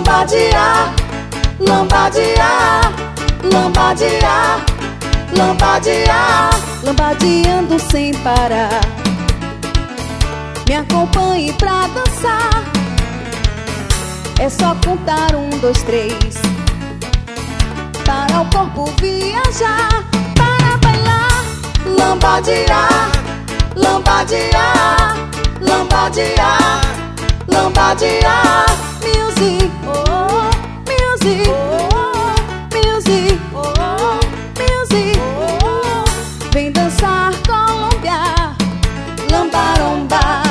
lambadear, lambadear, lambadear, lambadear, lambadeando sem parar. Me acompanhe pra dançar. É só contar 1, 2, 3 para o corpo viajar, para bailar. lambadear, lambadear, lambadear, lambadear. Music, oh, music, oh, music, oh, music, oh. Vem dançar Colômbia, lambaromba.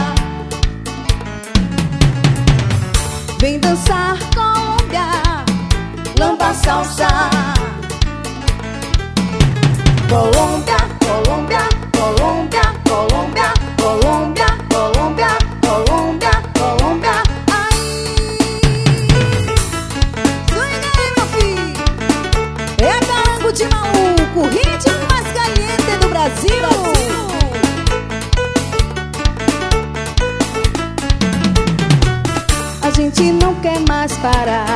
Vem dançar Colômbia, lamba salsa. Colômbia, Colômbia, Colômbia, Colômbia, Colômbia, Colômbia, Colômbia, Colômbia. Ai, swing aí, meu filho. É carango de maluco, o ritmo mais caliente do Brasil. A gente não quer mais parar.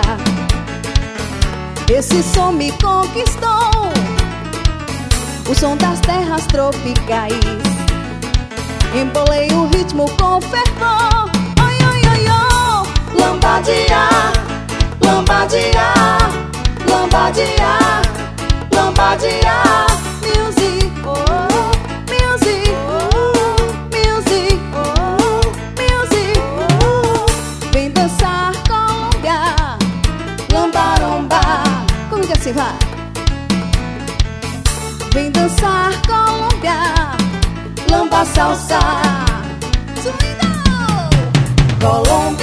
Esse som me conquistou, o som das terras tropicais. Embolei o ritmo com fervor. Oi, oi, oi, oi. Lambadear, lambadear, lambadear, lambadear. Music, oh, music, oh, music, oh, music, oh. Vem dançar Colômbia, lambaromba. Como que assim vai? Vem dançar Colômbia, Lamba salsa. swing. Colômbia.